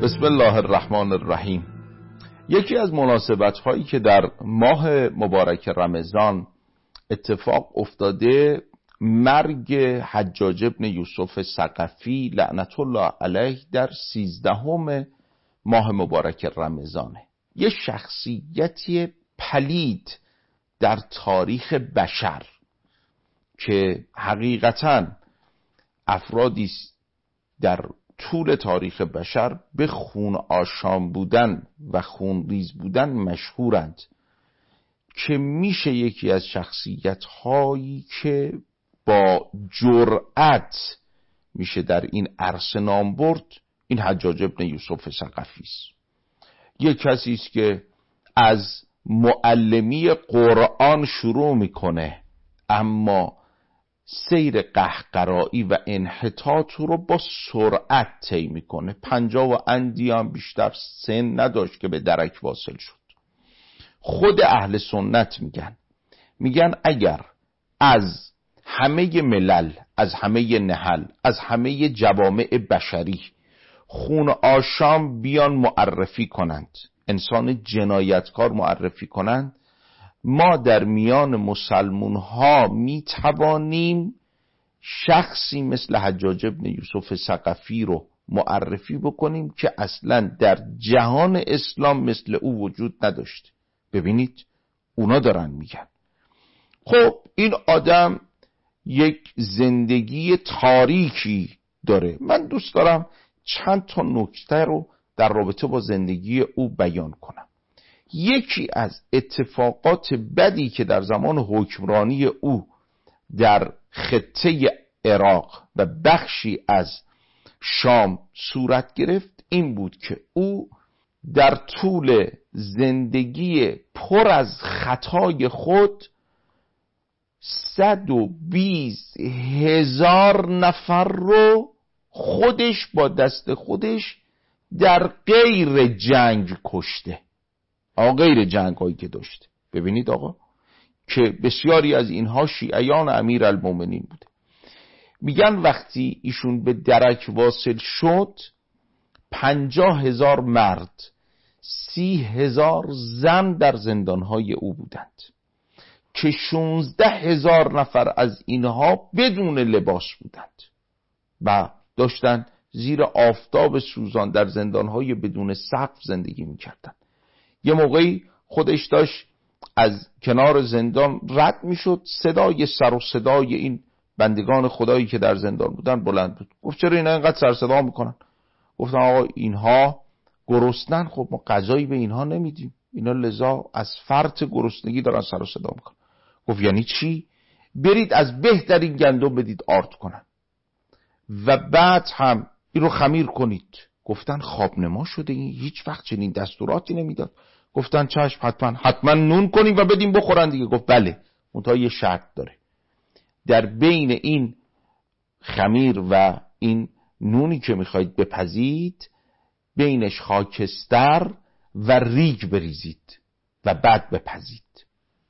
بسم الله الرحمن الرحیم. یکی از مناسبت‌هایی که در ماه مبارک رمضان اتفاق افتاده مرگ حجاج ابن یوسف ثقفی لعنت الله علیه در 13 ماه مبارک رمضانه. یه شخصیتی پلید در تاریخ بشر که حقیقتاً افرادی در طول تاریخ بشر به خون آشام بودن و خونریز بودن مشهورند، که میشه یکی از شخصیت هایی که با جرأت میشه در این عرصه نام برد این حجاج ابن یوسف ثقفی است. یک کسی است که از معلمی قرآن شروع میکنه، اما سیر قهقرایی و انحطاط رو با سرعت طی میکنه. 50 و اندی هم بیشتر سن نداشت که به درک واصل شد. خود اهل سنت میگن اگر از همه ملل، از همه نهل، از همه جوامع بشری خون آشام بیان معرفی کنند، انسان جنایتکار معرفی کنند، ما در میان مسلمون ها می توانیم شخصی مثل حجاج ابن یوسف ثقفی رو معرفی بکنیم که اصلا در جهان اسلام مثل او وجود نداشت. ببینید اونا دارن میگن. خب این آدم یک زندگی تاریکی داره. من دوست دارم چند تا نکته رو در رابطه با زندگی او بیان کنم. یکی از اتفاقات بدی که در زمان حکمرانی او در خطه عراق و بخشی از شام صورت گرفت این بود که او در طول زندگی پر از خطای خود 120,000 نفر رو خودش با دست خودش در غیر جنگ کشته. غیر جنگ هایی که داشته. ببینید آقا که بسیاری از اینها شیعیان امیر المومنین بوده. میگن وقتی ایشون به درک واصل شد 50,000 مرد 30,000 زن در زندانهای او بودند که 16,000 نفر از اینها بدون لباس بودند و داشتن زیر آفتاب سوزان در زندانهای بدون سقف زندگی میکردند. یه موقعی خودش داشت از کنار زندان رد میشد، صدای سر و صدای این بندگان خدایی که در زندان بودن بلند بود. گفت چرا اینا اینقدر سر صدا میکنن؟ گفتن آقا اینها گرسنن، خب ما غذایی به اینها نمیدیم، اینا لذا از فرط گرسنگی دارن سر و صدا میکنن. گفت یعنی چی؟ برید از بهترین گندم بدید آرد کنن و بعد هم این رو خمیر کنید. گفتن خوابنما شده، این هیچ وقت چنین دستوراتی نمیداد. گفتن چشم، حتما نون کنیم و بدیم بخورن دیگه. گفت بله، منتها یه شرط داره، در بین این خمیر و این نونی که میخواید بپزید بینش خاکستر و ریگ بریزید و بعد بپزید.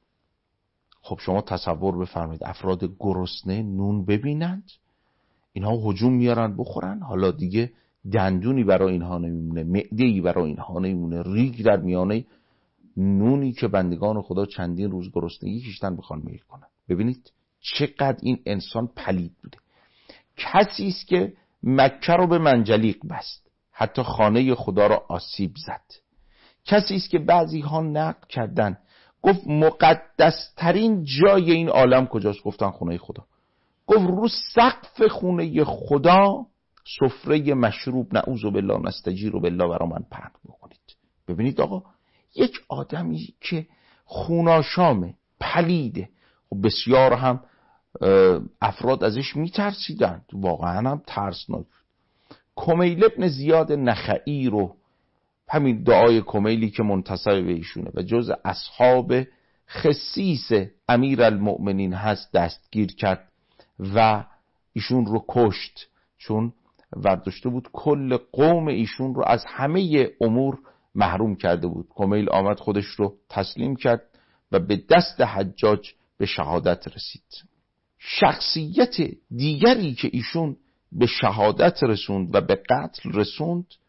خب شما تصور بفرمایید افراد گرسنه نون ببینند، اینها هجوم میارن بخورن، حالا دیگه دندونی برای اینها نمیمونه، معده‌ای برای اینها نمیمونه، ریگ در میانه نونی که بندگان خدا چندین روز گرسنگی کشتن بخوان میل کنن. ببینید چقدر این انسان پلید بوده. کسی است که مکه رو به منجلیق بست، حتی خانه خدا رو آسیب زد. کسی است که بعضی ها نقل کردن گفت مقدس ترین جای این عالم کجاست؟ گفتن خونه خدا. گفت رو سقف خونه خدا سفره مشروب نعوذ بالله نستجیر بالله برا من پهن بکنید. ببینید آقا یک آدمی که خوناشامه، پلیده. خب بسیار هم افراد ازش میترسیدند، واقعا هم ترسناک. کمیل ابن زیاد نخعی رو، همین دعای کمیلی که منتسب به ایشونه و جز اصحاب خصیص امیر المؤمنین هست، دستگیر کرد و ایشون رو کشت، چون ورداشته بود کل قوم ایشون رو از همه امور محروم کرده بود. کمیل آمد خودش رو تسلیم کرد و به دست حجاج به شهادت رسید. شخصیت دیگری که ایشون به شهادت رسوند و به قتل رسوند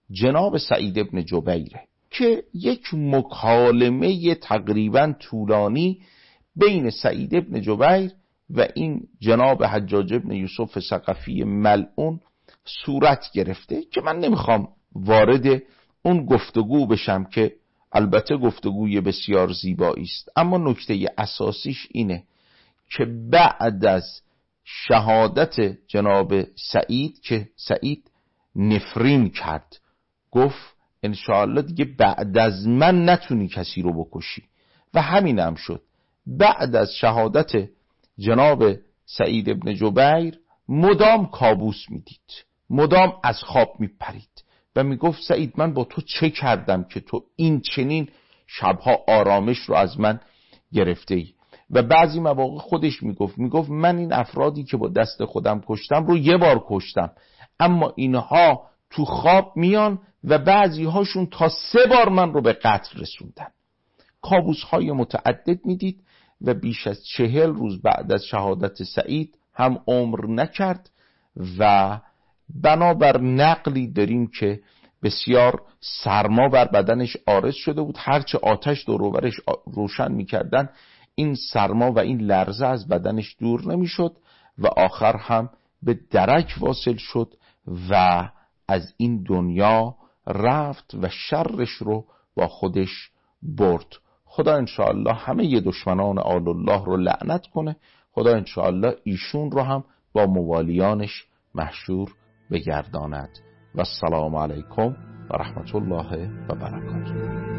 جناب سعید ابن جبیره که یک مکالمه تقریبا طولانی بین سعید ابن جبیر و این جناب حجاج ابن یوسف ثقفی ملعون صورت گرفته که من نمیخوام وارد اون گفتگو بشم که البته گفتگوی بسیار زیبایی است، اما نکته اساسیش اینه که بعد از شهادت جناب سعید که سعید نفرین کرد، گفت انشاءالله دیگه بعد از من نتونی کسی رو بکشی و همین هم شد. بعد از شهادت جناب سعید ابن جبیر مدام کابوس میدید، مدام از خواب میپرید و میگفت سعید من با تو چه کردم که تو این چنین شبها آرامش رو از من گرفته ای؟ و بعضی مواقع خودش میگفت من این افرادی که با دست خودم کشتم رو یه بار کشتم، اما اینها تو خواب میان و بعضی هاشون تا 3 بار من رو به قتل رسوندن. کابوس های متعدد میدید و بیش از 40 روز بعد از شهادت سعید هم عمر نکرد و بنابر نقلی داریم که بسیار سرما بر بدنش عارض شده بود، هرچه آتش دور و برش روشن میکردن این سرما و این لرزه از بدنش دور نمیشد و آخر هم به درک واصل شد و از این دنیا رفت و شرش رو با خودش برد. خدا انشاءالله همه دشمنان آل الله رو لعنت کنه، خدا انشاءالله ایشون رو هم با موالیانش محشور بگرداند. و السلام علیکم و رحمت الله و برکاته.